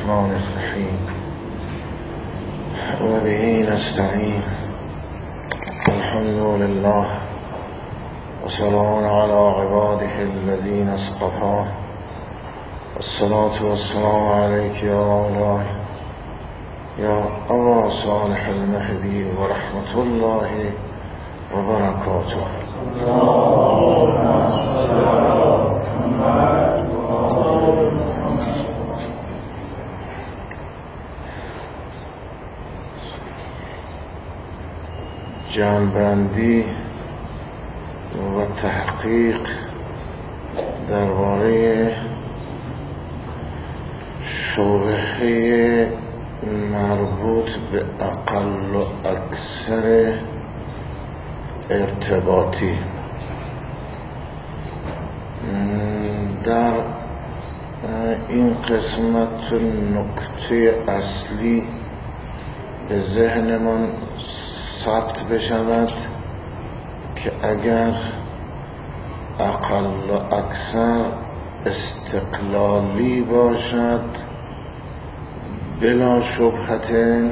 الرحمن الرحیم و به نستعین. الحمد لله و سلام علی عباده الذین اصطفى. الصلاة والسلام علیک یا مولاي یا ابا صالح المهدی و رحمت الله و برکاته. جمع‌بندی و تحقیق درباره شبهه مربوط به اقل و اکثر ارتباطی. در این قسمت نکته اصلی به ذهنمان ثبت بشود که اگر اقل و اکثر استقلالی باشد بلا شبهت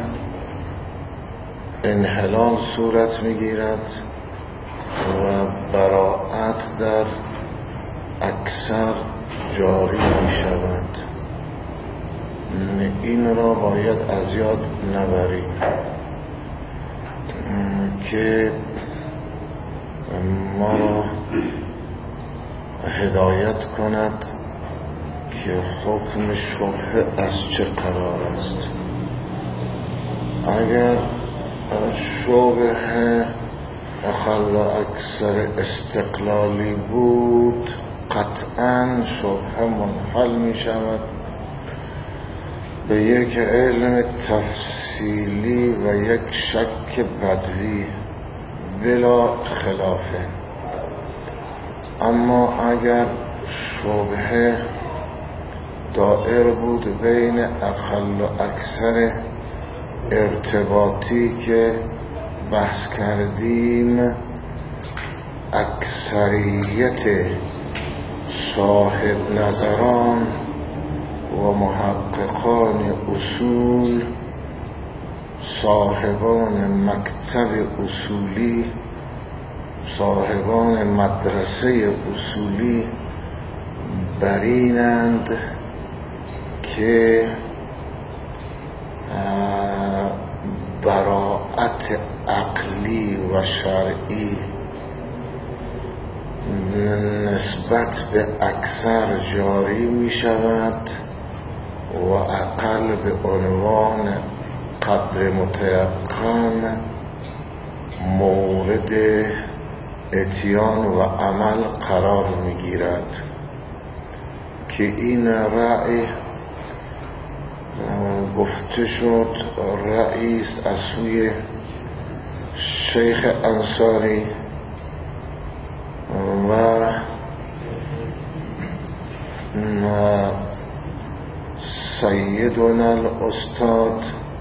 انحلال صورت میگیرد و براءت در اکثر جاری می شود. این را باید از یاد نبریم که ما را هدایت کند که حکم شبهه از چه قرار است. اگر شبهه اقل و اکثر استقلالی بود قطعاً شبهه منحل می شود به یک علم تفصیلی و یک شک بدوی بلا خلافه. اما اگر شبهه دائر بود بین اقل و اکثر ارتباطی که بحث کردیم، اکثریت صاحب نظران و محققان اصول، صاحبان مکتب اصولی، صاحبان مدرسه اصولی برینند که براءت عقلی و شرعی نسبت به اکثر جاری می شود و اقل به عنوان قدر متیقن مورد اتیان و عمل قرار می گیرد که این رأی گفته شد رأی است از سوی شیخ انصاری و سیدنا الاستاد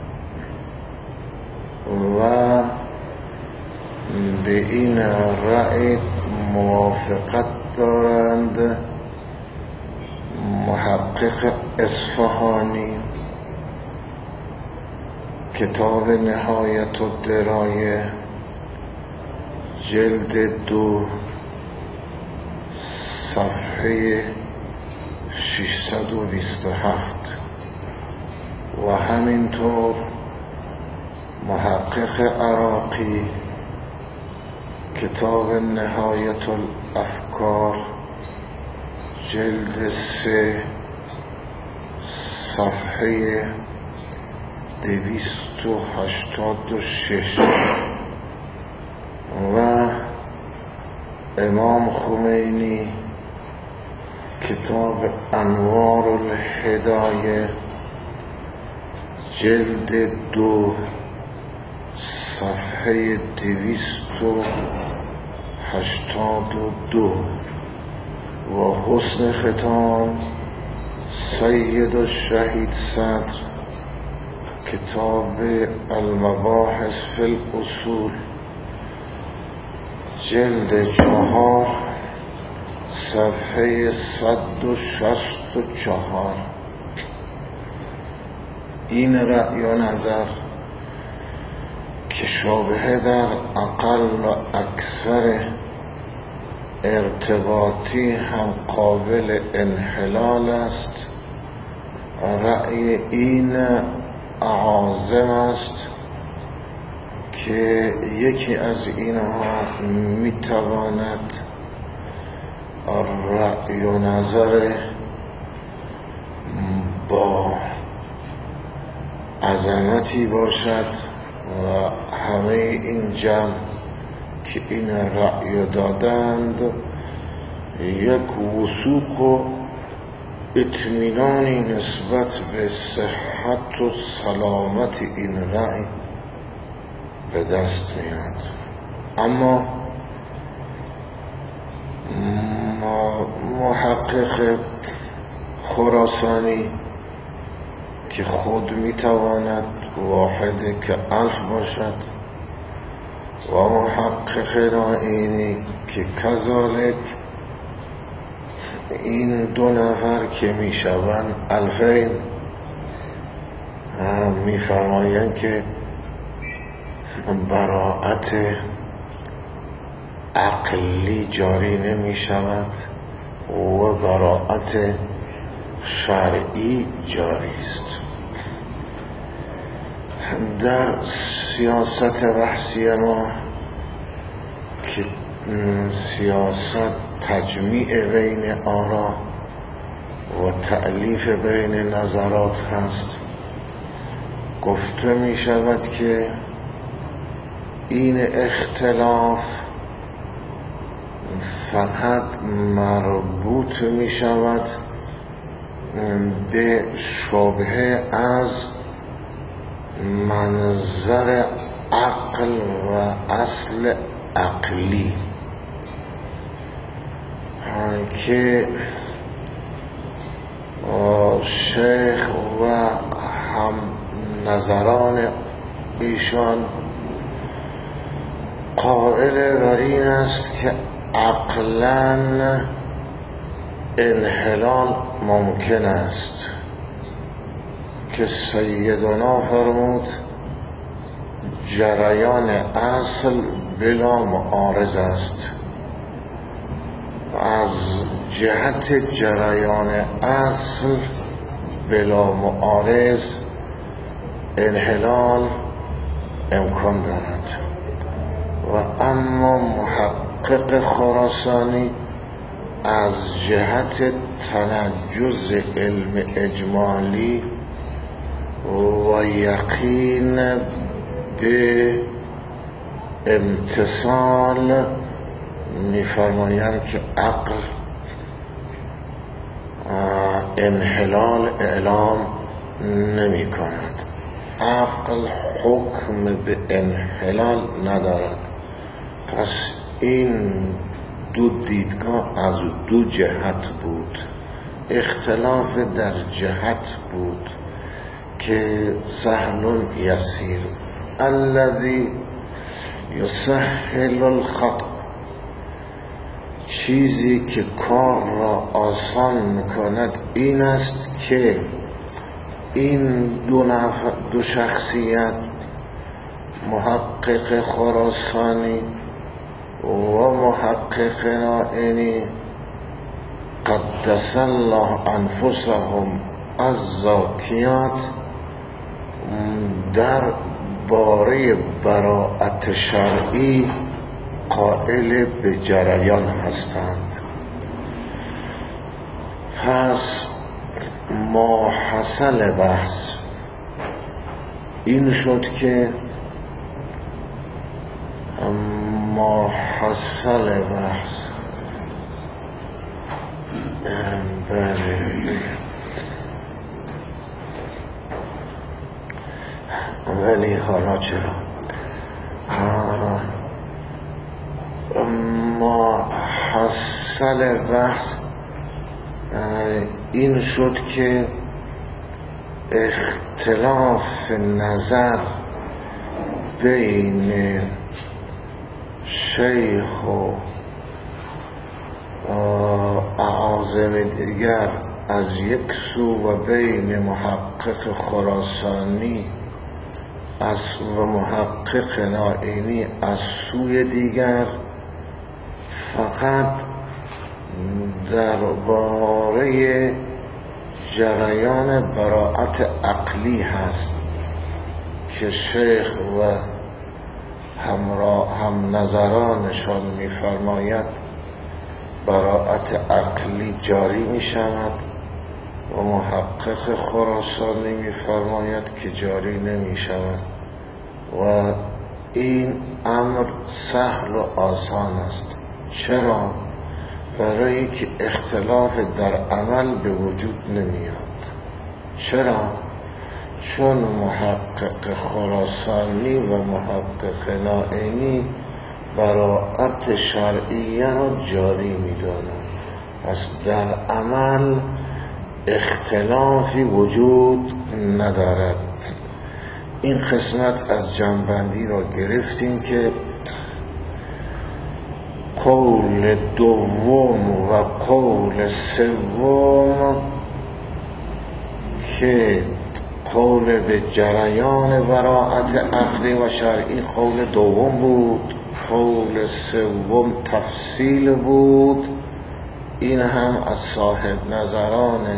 و به این رأی موافقت دارند محقق اصفهانی، کتاب نهایت الدرایه جلد 2 صفحه 627 و همینطور محقق عراقی کتاب نهایت الافکار جلد 3 صفحه 286 و امام خمینی کتاب انوار الهدایه جلد 2 صفحه 282 و حسن ختام سید الشهید صدر کتاب المباحث فی الاصول جلد 4 صفحه 164 این رأی و نظر که شابه در اقل و اکثر ارتباطی هم قابل انحلال است، رأی این اعاظم است که یکی از اینها میتواند رأی و نظر با عظمتی باشد و همه این جمع که این رأی دادند یک وثوق و اطمینانی نسبت به صحت و سلامت این رأی به دست میاد. اما محقق خراسانی که خود میتواند واحد که الف باشد و محقق نائینی که کذالک، این دو نفر که میشوند الفین، میفرمایند که براءت عقلی جاری نمی شود و براءت شرعی جاری است. در سیاست بحثی ما که سیاست تجمیع بین آرا و تألیف بین نظرات هست، گفته می شود که این اختلاف فقط مربوط می شود به شبهه از منظر عقل و اصل عقلی که شیخ و هم نظران ایشان قائل بر این است که عقلاً انحلال ممکن است که سیدنا فرمود جریان اصل بلا معارض است و از جهت جریان اصل بلا معارض انحلال امکان دارد. و اما محقق خراسانی از جهت تنجز علم اجمالی و یقین به امتصال می‌فرمایند که عقل انحلال اعلام نمی کند، عقل حکم به انحلال ندارد. پس این دو دیدگاه از دو جهت بود، اختلاف در جهت بود که سهل یسیر الذی یسهل الخطأ، چیزی که کار را آسان میکند این است که این دو شخصیت، محقق خراسانی و محقق نائینی، قدس الله انفسهم از زاکیات، در باره براءت شرعی قائل به جریان هستند. پس ما حاصل بحث این شد که ولی حالا چرا ما حاصل بحث این شد که اختلاف نظر بین شیخ و اعاظم دیگر از یک سو و بین محقق محقق خراسانی و محقق نائینی از سوی دیگر فقط درباره جریان براءت عقلی هست که شیخ و هم نظرانشان می‌فرماید براءت عقلی جاری می‌شود و محقق خراسانی می‌فرماید که جاری نمی‌شود و این امر سهل و آسان است. چرا؟ برای که اختلاف در عمل به وجود نمیاد. چرا؟ چون محقق خراسانی و محقق نائینی براءت شرعیه را جاری می‌دانند، پس در عمل اختلافی وجود ندارد. این قسمت از جنبندی را گرفتیم که قول دوم و قول سوم که قول به جریان براءت عقلی و شرعی قول دوم بود، قول سوم تفصیل بود. این هم از صاحب نظران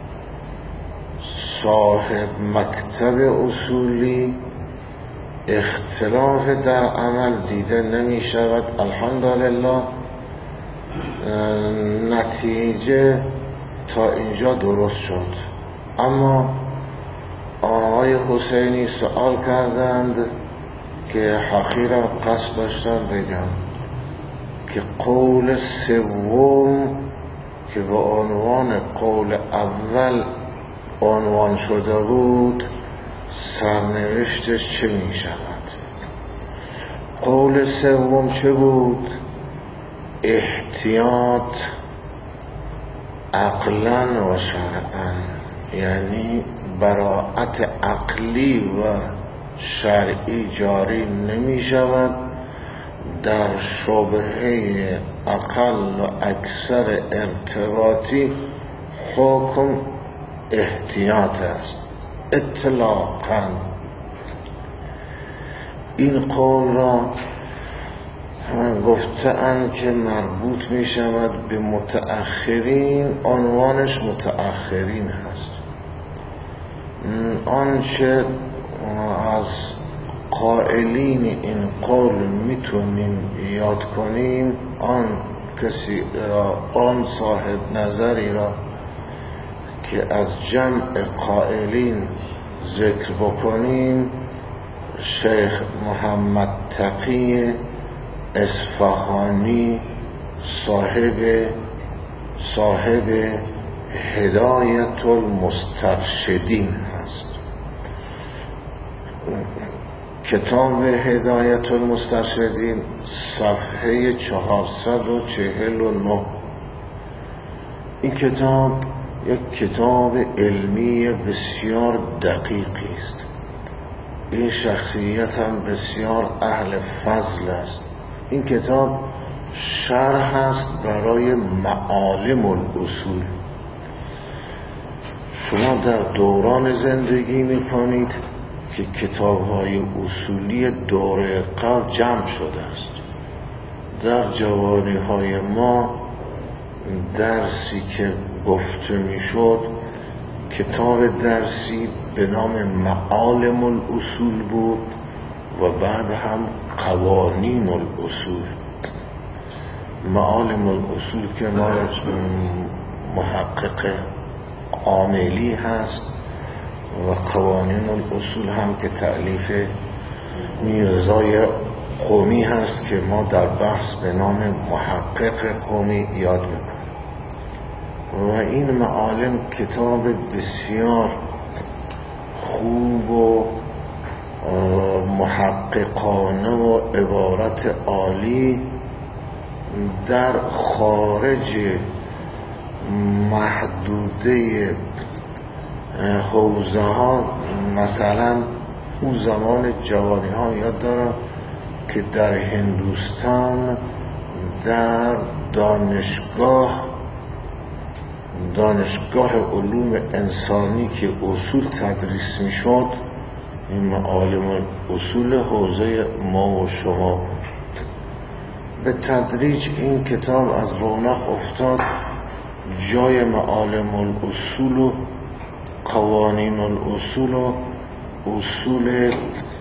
صاحب مکتب اصولی اختلاف در عمل دیده نمی شود. الحمدلله نتیجه تا اینجا درست شد. اما آقای حسینی سوال کردند که حقی را قصد داشتم بگم که قول سوم که به عنوان قول اول عنوان شده بود سرنوشتش چه می شود؟ قول سوم چه بود؟ احتیاط عقلا و شرعا، یعنی براءت عقلی و شرعی جاری نمی شود، در شبهه اقل و اکثر ارتباطی حکم احتیاط است اطلاقاً. این قول را گفتند که مربوط می شود به متأخرین، عنوانش متأخرین هست. آنچه از قائلین این قول میتونیم یاد کنیم، آن کسی را، آن صاحب نظری را که از جمع قائلین ذکر بکنیم، شیخ محمد تقی اصفهانی صاحب هدایت المسترشدین هست. کتاب هدایت المسترشدین صفحه 449. این کتاب یک کتاب علمی بسیار دقیقی است. این شخصیت هم بسیار اهل فضل است. این کتاب شرح است برای معالم الاصول. شما در دوران زندگی میکنید که کتاب‌های اصولی دوره قبل جمع شده است. در جوانی‌های ما درسی که گفته میشد کتاب درسی به نام معالم الاصول بود و بعد هم قوانین الاصول. معالم الاصول که مال محقق عاملی هست و قوانین الاصول هم که تألیف میرزای قومی هست که ما در بحث به نام محقق قومی یاد میکنیم. و این معالم کتاب بسیار خوب و محققانه و عبارت عالی در خارج محدوده حوزه ها. مثلا اون زمان جوانی ها یاد دارم که در هندوستان در دانشگاه دانشگاه علوم انسانی که اصول تدریس می شد، این معالم اصول حوزه ما و شما بود. به تدریج این کتاب از رونق افتاد، جای معالم الاصول و قوانین الاصول و اصول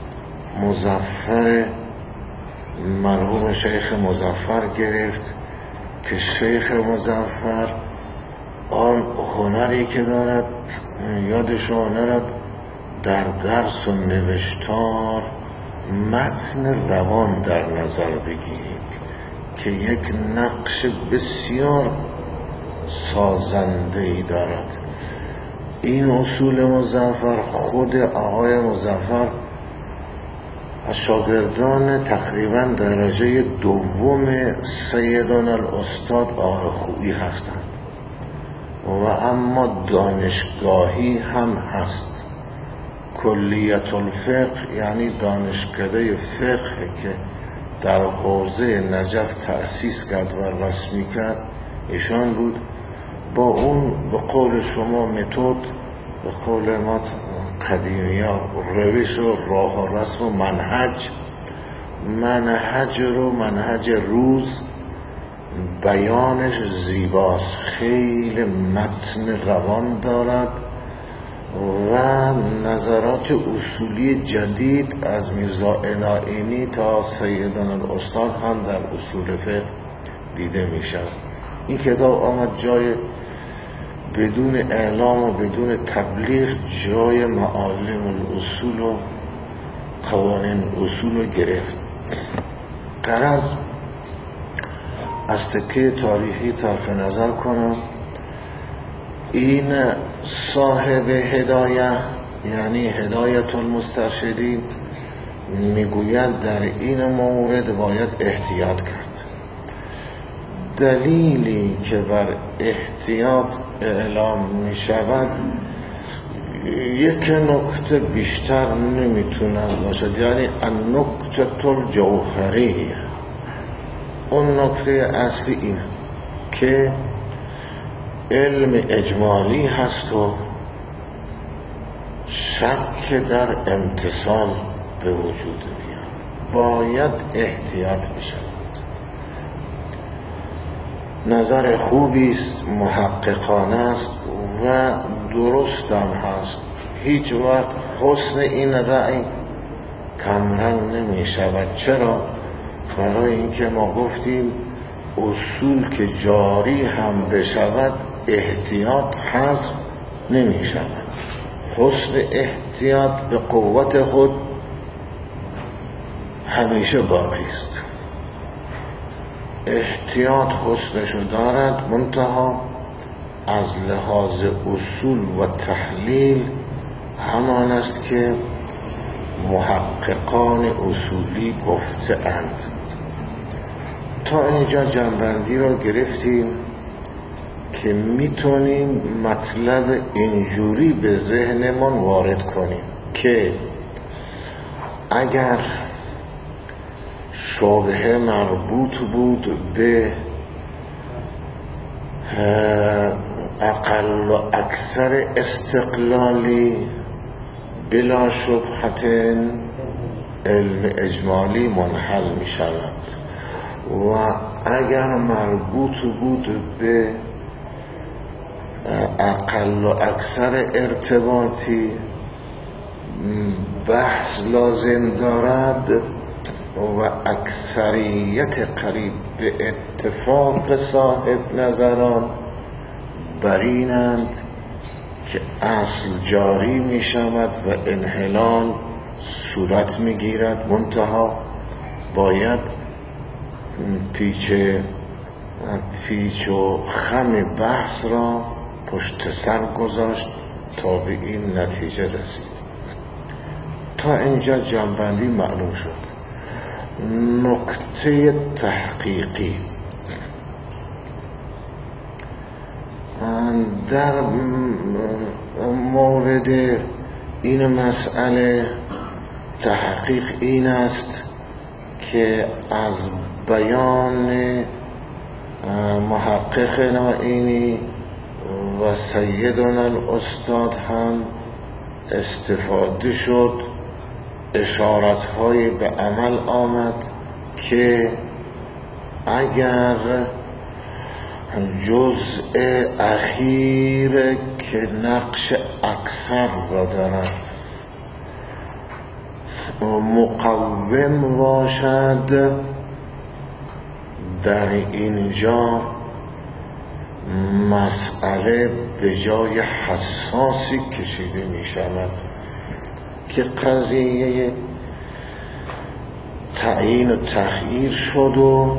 مظفر مرحوم شیخ مظفر گرفت که شیخ مظفر آن هنری که دارد یادشو نرد در درس و نوشتار متن روان در نظر بگیرید که یک نقش بسیار سازنده‌ای دارد. این اصول مظفر خود آقای مظفر از شاگردان تقریبا درجه دوم سیدنا الاستاد آقای خویی هستند و اما دانشگاهی هم هست. کلیت الفقه یعنی دانشکده فقه که در حوزه نجف تأسیس کرد و رسمی کرد ایشان بود. با اون به قول شما متد، به قول ما قدیمی ها روش و راه و رسم و منهج روز بیانش زیباست، خیلی متن روان دارد و نظرات اصولی جدید از میرزا عنایینی تا سیدنا الاستاد هم در اصول فقه دیده می شود. این کتاب آمد جای بدون اعلام و بدون تبلیغ جای معالم الاصول و قوانین اصول رو گرفت. غرض از تکه تاریخی صرف نظر کنم، این صاحب هدایه یعنی هدایت المسترشدین میگوید در این مورد باید احتیاط کرد. دلیلی که بر احتیاط اعلام می شود یک نکته بیشتر نمیتونه باشد، یعنی النکته الجوهریه. اون نکته اصلی اینه که علم اجمالی هست و شک در امتصال به وجود میاد، باید احتیاط بشود. نظر خوبی است، محققانه است و درست هم هست. هیچ وقت حسن این رأی کمرنگ نمی شود. چرا؟ برای اینکه ما گفتیم اصول که جاری هم بشود احتیاط حذف نمی شود. حسن احتیاط به قوت خود همیشه باقی است. احتیاط حسنشو دارد، منتها از لحاظ اصول و تحلیل همان است که محققان اصولی گفته اند. تا اینجا جنبندی را گرفتیم که میتونیم مطلب اینجوری به ذهنمان وارد کنیم که اگر شبهه مربوط بود به اقل و اکثر استقلالی، بلا شبهت علم اجمالی منحل می شود و اگر مربوط بود به اقل و اکثر ارتباطی بحث لازم دارد و اکثریت قریب به اتفاق صاحب نظران برینند که اصل جاری می شود و انحلال صورت می گیرد، منتها باید پیچ و خم بحث را پشت سر گذاشت تا به این نتیجه رسید. تا اینجا جنبندی معلوم شد. نکته تحقیقی در مورد این مسئله تحقیق این است که از بیان محقق عنایینی و سیدنا الاستاد هم استفاده شد، اشارت‌هایی به عمل آمد که اگر جزء اخیر که نقش اکثر را دارد مقوم باشد، در اینجا مسئله به جای حساسی کشیده می شود که قضیه تعیین و تخییر شد و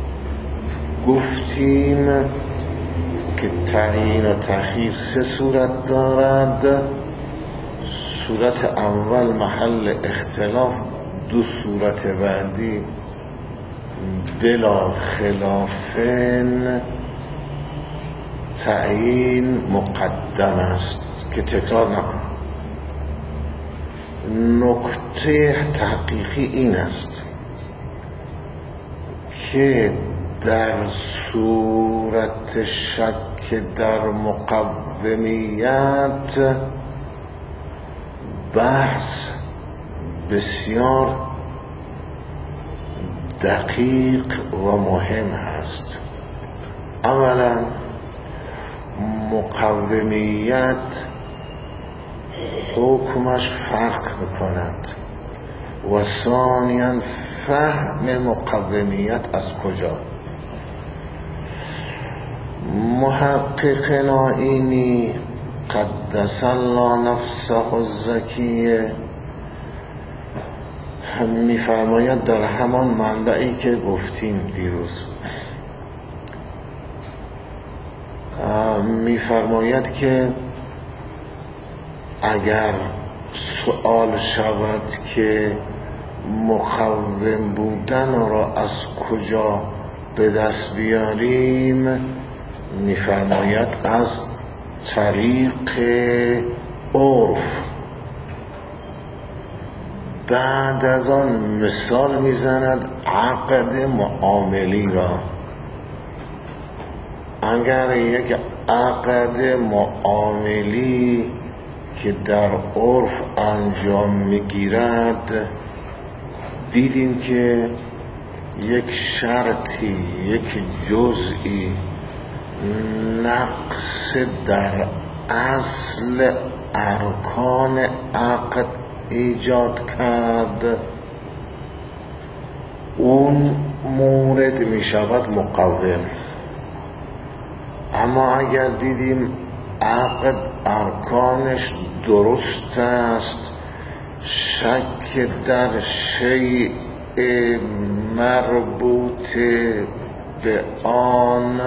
گفتیم که تعیین و تخییر 3 صورت دارد. صورت اول محل اختلاف، 2 صورت بعدی بلا خلافن تعیین مقدم است که تکرار نکن. نکته تحقیقی این است که در صورت شک در مقومیت بحث بسیار دقیق و مهم هست. اولا مقومیت حکمش فرق میکند و ثانیاً فهم مقومیت از کجا. محقق نائینی قدس الله نفسه الزکیه میفرماید در همان منبعی که گفتیم دیروز، میفرماید که اگر سؤال شود که مقوم بودن را از کجا به دست بیاریم، میفرماید از طریق عرف. بعد از آن مثال میزند عقد معاملی را. اگر یک عقد معاملی که در عرف انجام میگیرد دیدیم که یک شرطی، یک جزئی نقص در اصل ارکان عقد ایجاد کرد، اون مورد می شود مقوم. اما اگر دیدیم عقد ارکانش درست است، شک در شیء مربوط به آن،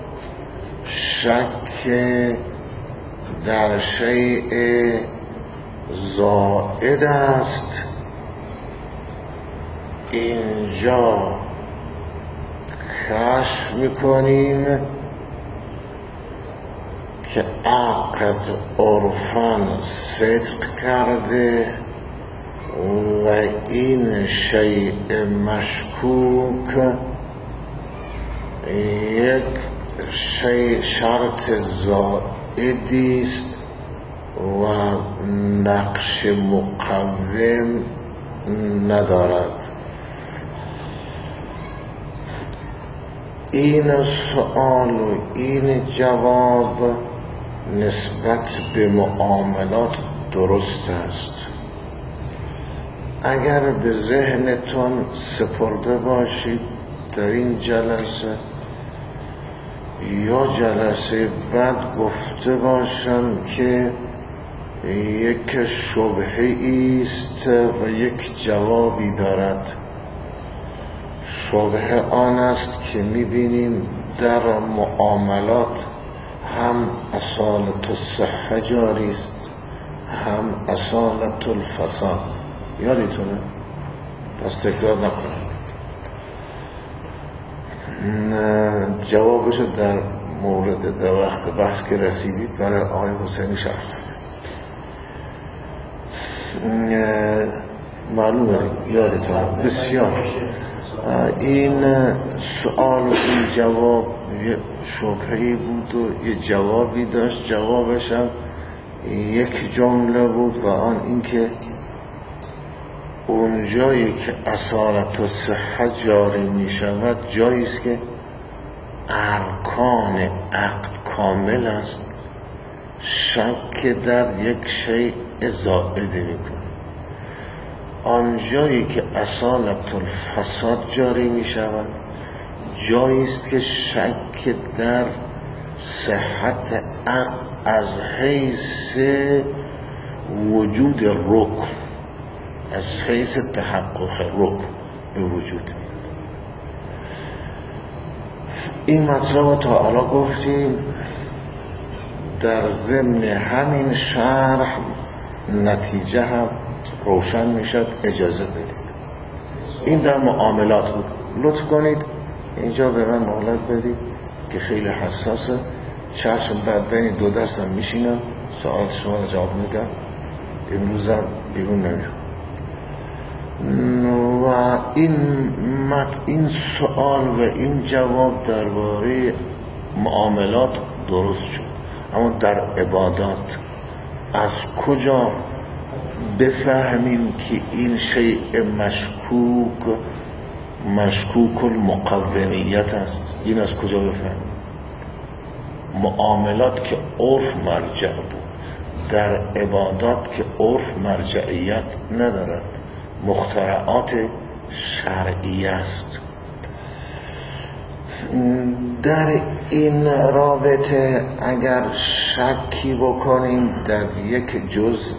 شک در شیء زائد است، اینجا کشف میکنیم که عقد عرفاً صدق کرده و این شیء مشکوک یک شرط زائدی است و نقش مقوم ندارد. این سؤال و این جواب نسبت به معاملات درست است. اگر به ذهنتون سپرده باشید در این جلسه یا جلسه بعد گفته باشم که یک شبهه است و یک جوابی دارد. شبهه آن است که میبینیم در معاملات هم اصالت الصحه جاری است، هم اصالت الفساد. یادتونه؟ پس تکرار نکنم. جوابشو در مورد در وقت بحث که رسیدید برای آقای حسینی شرح معلومه، یادتونه بسیار. این سوال و این جواب یه شبهه‌ای بود و یه جوابی داشت. جوابش هم یک جمله بود و آن اینکه اون جایی که اصالت و صحت جاری می شود جایی است که ارکان عقد کامل است، شک در یک شیء زائد می کنه. آن جایی که اصالت الفساد جاری می شود جایی است که شک در صحت عقد از حیث وجود رکن، از حیث تحقق رکن به وجود. این مطلب رو تا حالا گفتیم. در ضمن همین شرح نتیجه هم روشن میشد. اجازه بدید. این در معاملات بود. لطف کنید اینجا به من مهلت بدید که خیلی حساسه. چشم بعد بین 2 درس هم میشینم سوالات شما رو جواب میدم. امروزم بیرون نمیرم و این سوال و این جواب درباره معاملات درست شد. اما در عبادات از کجا بفهمیم که این شیء مشکوک المقومیت است؟ این از کجا بفهمیم؟ معاملات که عرف مرجع بود، در عبادات که عرف مرجعیت ندارد، مخترعات شرعی است. در این رابطه اگر شکی بکنیم در یک جزء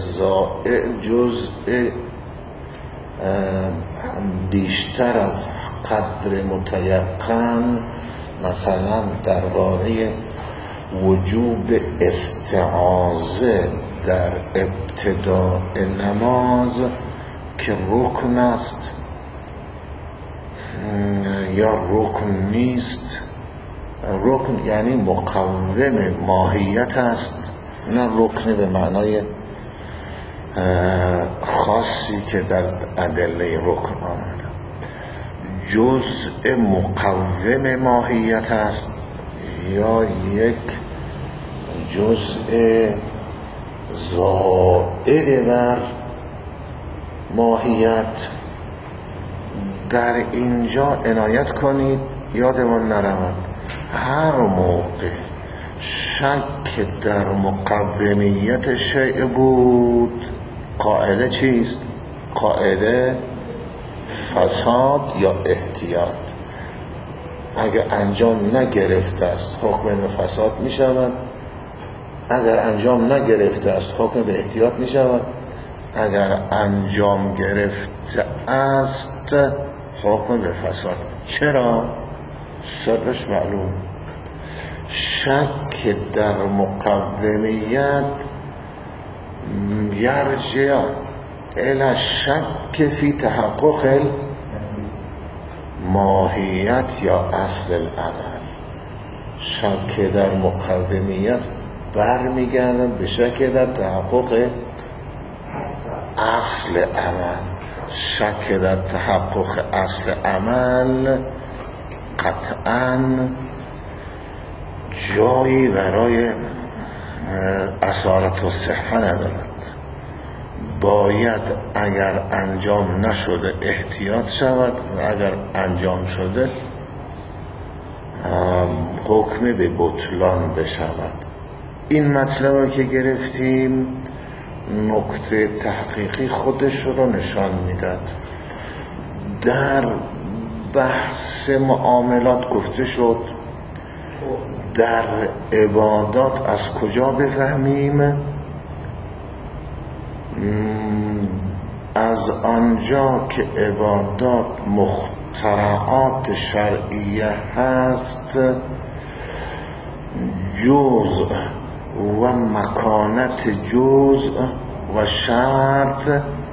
بیشتر از قدر متیقن، مثلا درباره وجوب استعاذه در ابتداء نماز که رکن است یا رکن نیست. رکن یعنی مقوم ماهیت است، نه رکن به معنای خاصی که در ادله رکن آمده. جزء مقوم ماهیت است یا یک جزء زائد بر ماهیت. در اینجا عنایت کنید یادمان نرود هر موقع شک در مقومیت شیء بود، قاعده چیست؟ قاعده فساد یا احتیاط. اگر انجام نگرفته است حکم به فساد می شود، اگر انجام نگرفته است حکم به احتیاط می شود، اگر انجام گرفته است حکم به فساد. چرا؟ سرش معلوم. شک در مقومیت یرجع الی الشک فی تحقق ماهیت یا اصل العمل. شک در مقومیت برمیگردد به شک در تحقق اصل عمل. شک در تحقق اصل عمل قطعاً جایی برای اصالت و صحه ندارد. باید اگر انجام نشده احتیاط شود و اگر انجام شده حکم به بطلان بشود. این مطلب که گرفتیم نکته تحقیقی خودش رو نشان میداد. در بحث معاملات گفته شد در عبادات از کجا بفهمیم؟ از آنجا که عبادات مخترعات شرعیه هست، جزء و مکانت جزء و شرط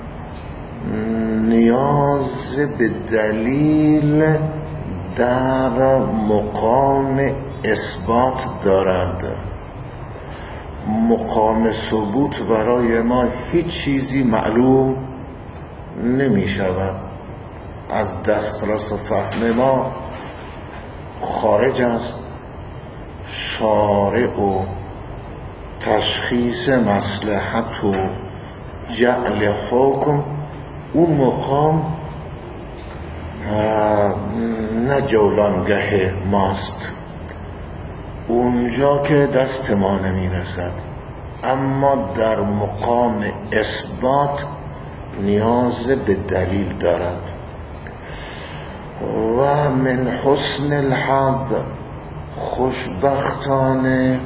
نیاز به دلیل در مقام اثبات دارد. مقام ثبوت برای ما هیچ چیزی معلوم نمی شود. از دسترس و فهم ما خارج است. شارع و تشخیص مصلحت و جعل حکم، اون مقام نه جولانگه ماست، اونجا که دست ما نمیرسد. اما در مقام اثبات نیاز به دلیل دارد. و من حسن الحظ، خوشبختانه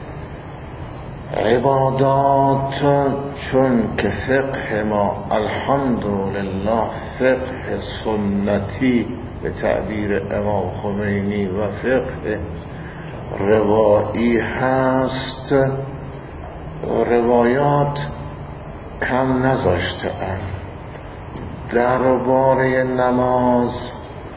عبادات، چون که فقه ما الحمدلله فقه سنتی به تعبیر امام خمینی و فقه روایی هست، روایات کم نذاشته اند درباره نماز،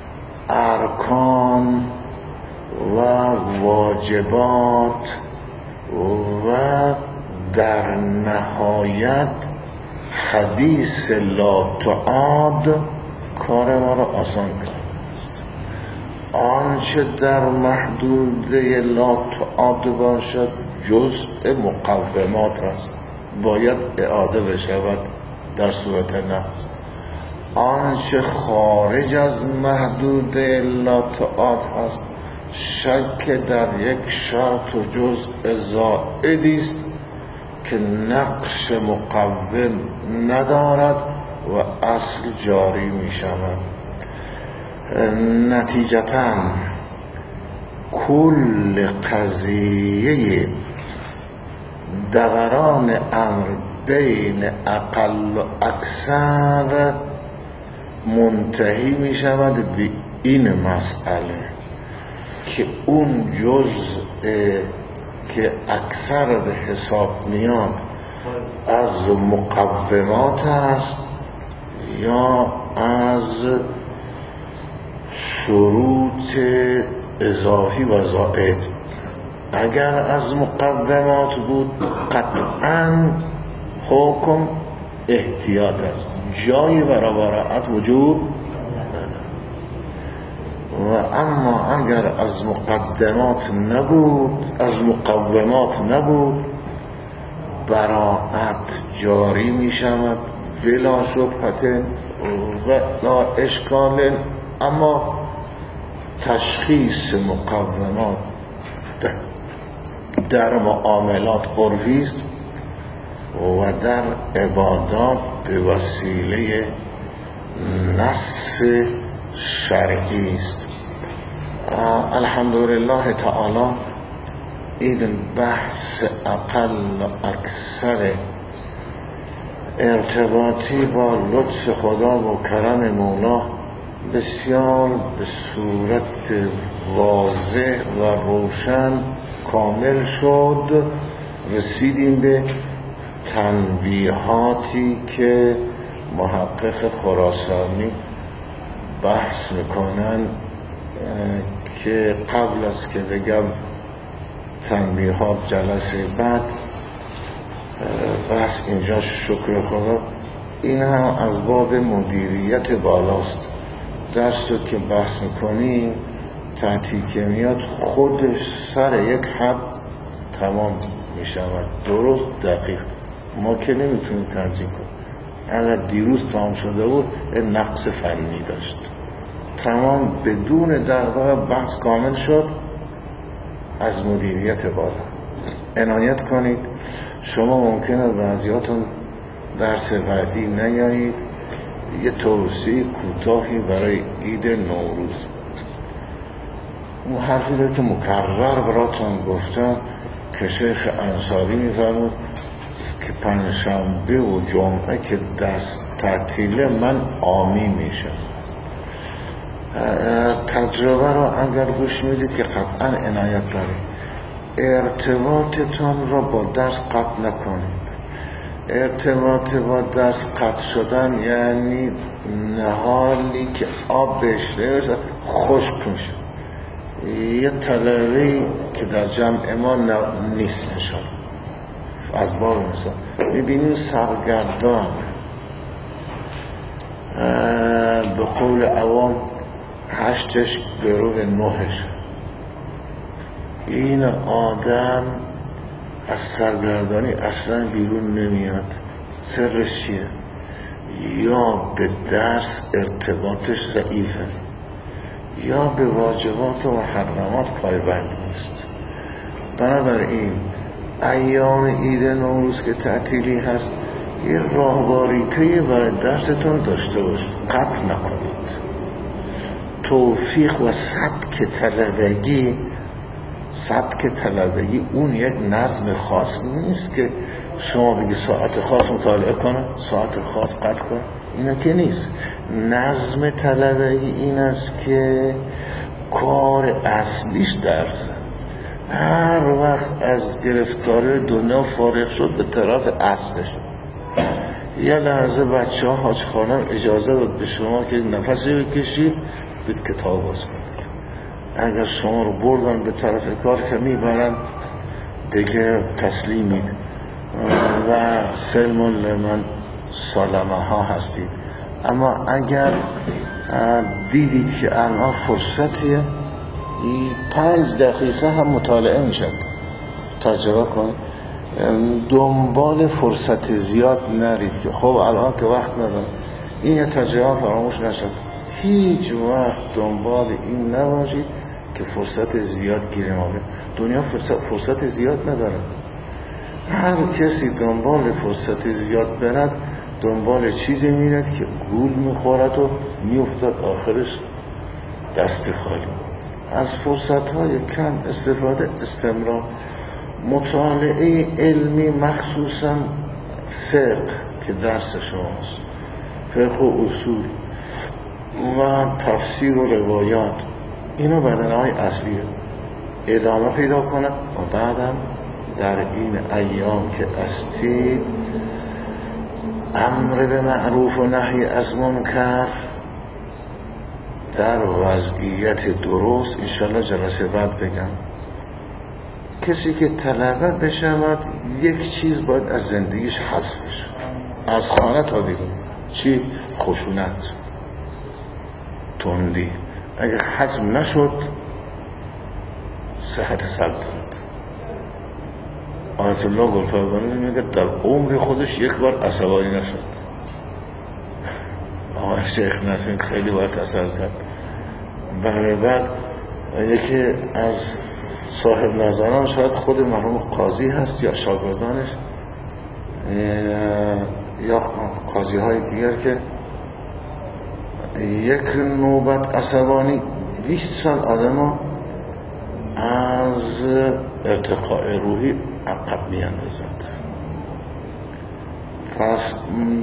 ارکان و واجبات و در نهایت حدیث لا تعاد کار ما را آسان کرده است. آنچه در محدوده لا تعاد باشد جزء مقومات است، باید اعاده بشود در صورت نقض. آنچه خارج از محدوده لا تعاد هست شک در یک شرط و جزء زائدی است که نقش مقوم ندارد و اصل جاری می شود. نتیجتاً کل قضیه دوران امر بین اقل و اکثر منتهی می شود به این مسئله که اون جزء که اکثر به حساب میاد از مقومات است یا از شروط اضافی و زائد. اگر از مقومات بود قطعاً حکم احتیاط است، جایی برای براءت وجود ندارد. و اما اگر از مقدمات نبود، از مقومات نبود، براءت جاری می شود بلا شبهه و لا اشکال. اما تشخیص مقومات در معاملات عرفی است و در عبادات به وسیله نص شرعی است. الحمدلله تعالی این بحث اقل و اکثر ارتباطی با لطف خدا و کرم مولا بسیار به صورت واضح و روشن کامل شد. رسیدیم به تنبیهاتی که محقق خراسانی بحث میکنن که قبل از که بگم تنبیهات جلسه بعد بحث اینجا شکر خدا، این هم از باب مدیریت بالاست. درس رو که بحث میکنیم تعطیل که میاد خودش سر یک حد تمام میشود، درست دقیق. ما که نمیتونیم تنظیم کنیم. اگر دیروز تمام شده بود نقص فنی داشت، تمام بدون دغدغه بحث کامل شد. از مدیریت بالا عنایت کنید. شما ممکنه بعضیاتون درس بعدی نیایید، یه توصیه کوتاهی برای عید نوروز. اون حرفی رو که مکرر براتون گفتم که شیخ انصاری میفرمود که پنجشنبه و جمعه که درس تعطیله من عامی میشم. تجربه رو اگر گوش میدید که قطعا عنایت دارید. ارتباطتون رو با درس قطع نکنید. ارتباط با درس قطع شدن یعنی نهالی که آب بهش نمیرسه خشک میشه. یه طلبه‌ای که در جمع ما نیست انشاءالله، از باب مثلا میبینیم سرگردان، به قول عوام 8 به رو 9 این آدم از سرگردانی اصلا بیرون نمیاد. سرش چیه؟ یا به درس ارتباطش ضعیفه، یا به واجبات و محرمات پایبند نیست. بنابراین ایام عید نوروز که تعطیلی هست، یه راهباریکه‌ای برای درستون داشته باشید، قطع نکنید. توفیق و سبک طلبگی اون یک نظم خاص نیست که شما بگی ساعت خاص مطالعه کنه، ساعت خاص قطع کنه، اینا که نیست. نظم طلبگی این است که کار اصلیش درسه. هر وقت از گرفتاری دنیا فارغ شد به طرف اصلش. یه لحظه بچه ها حاج خانم اجازه داد به شما که نفسی بکشید، بید کتاب باز کنید. اگر شما رو بردن به طرف کار که میبرن دیگه تسلیمید و سلم لمن سالمه ها هستید. اما اگر دیدید که الان فرصتیه، 5 دقیقه هم مطالعه میشد، تجربه کنید. دنبال فرصت زیاد نرید که خب الان که وقت ندارم، این تجربه فراموش نشد. هیچ وقت دنبال این نباشید که فرصت زیاد گیر ما بیاد. دنیا فرصت زیاد ندارد. هر کسی دنبال فرصت زیاد برد، دنبال چیزی میرد که گول میخورد و میافتد آخرش دست خالی. از فرصت‌های کم استفاده، استمرار، مطالعه علمی، مخصوصا فقه که درس شماست، فقه و اصول و تفسیر و روایات، اینا بدنه‌های اصلیه. ادامه پیدا کنه و بعدم در این ایام که استید امر به معروف و نهی از منکر در وضعیت درست. انشالله جلسه بعد بگم کسی که طلبه بشود یک چیز باید از زندگیش حذف بشه، از خانه تا بیرون. چی؟ خشونت، تندی. اگر حذف نشد صحت سلطنت. آیت الله گلپایگانی میگه در عمر خودش یک بار عصبانی نشد. آقای شیخ نسیم خیلی باید اثر کرد. بعد یکی از صاحب نظران شاید خود مرحوم قاضی هست یا شاگردانش یا قاضی های دیگر که یک نوبت عصبانی 20 سال آدم از ارتقاء روحی عقب می اندازد. پس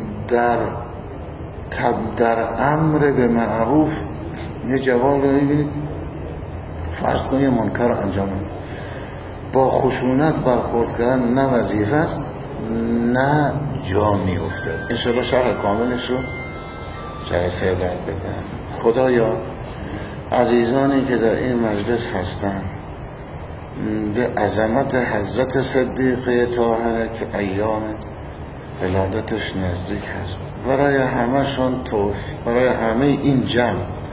در امر به معروف یه جوان رو میبینید فرض کنید یه منکر رو انجام میده، با خشونت برخورد کردن نه وظیفه است نه جا میفته. انشاءالله شرح کاملش رو جلسه بعد بدم. خدایا عزیزانی که در این مجلس هستن به عظمت حضرت صدیقه طاهره که ایام ولادتش نزدیک هست، برای همه‌شون توفیق، برای همه این جمع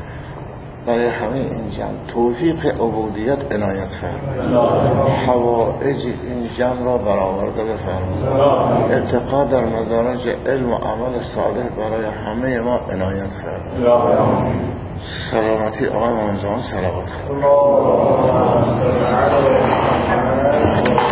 توفیق عبودیت عنایت فرمایید. حوائج این جمع را برآورده بفرمایید. ارتقا در مدارج علم و عمل صالح برای همه ما عنایت فرمایید. سلامتی آقای امام زمان صلوات خواهد.